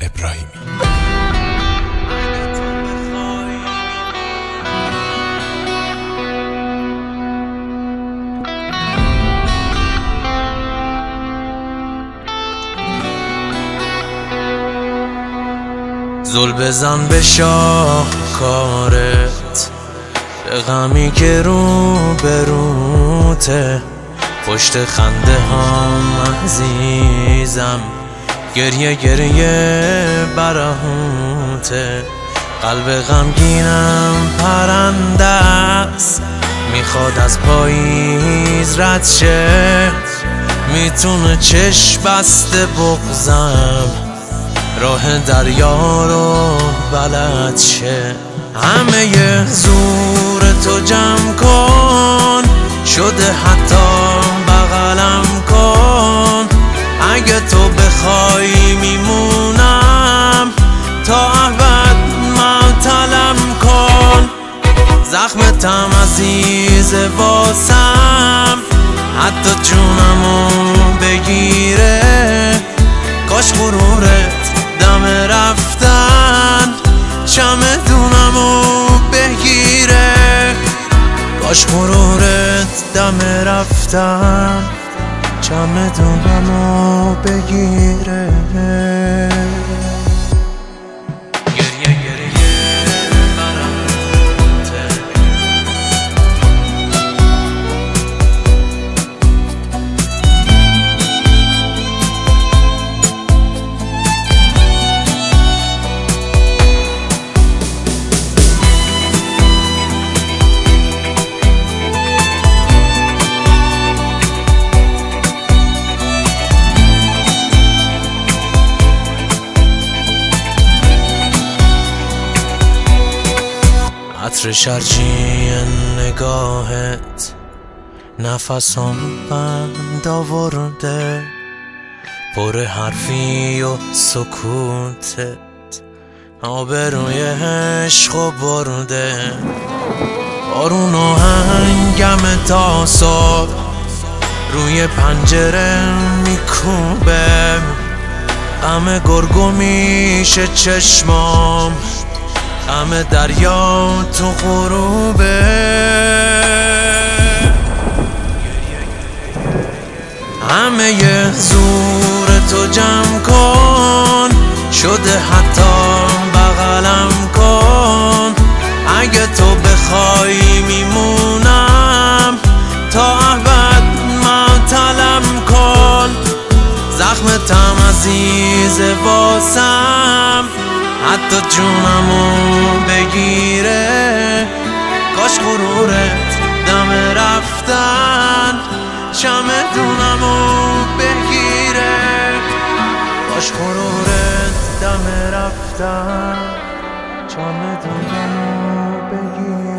ابراهیمی. زل بزن به شاهکارت، به غمی که رو به روته، پشت خنده هم عزیزم گریه گریه برهوته. قلب غمگینم پرنده است، میخواد از پاییز رد شه، میتونه چشم بسته بغزم راه دریا رو بلد شه. همه زور تو جمع کن، شده حتی بغلم کن، اگه تو بخوای میمونم تا ابد معطلم کن. زخمتم عزیز واسم، حتی جونمو بگیره، کاش غرورت دم رفتن چمدونمو بگیره، کاش غرورت دم رفتن چمدونمو بگیره. عطر شرجی نگاهت نفسم بند آورده، پر حرفی و سکوتت آبروی عشق برده. بارون آهنگم تا صبح روی پنجره میکوبه، غم گرگو میشه چشمام، غم دریا تو غروبه. همه زور تو جمع کن، شده حتی بغلم کن، اگه تو بخوای میمونم تا ابد معطلم کن. زخمتم عزیز واسم، حتی جونمو بگیره، کاش غرورت دم رفتن چمدونمو بگیره، کاش غرورت دم رفتن چمدونمو بگیره.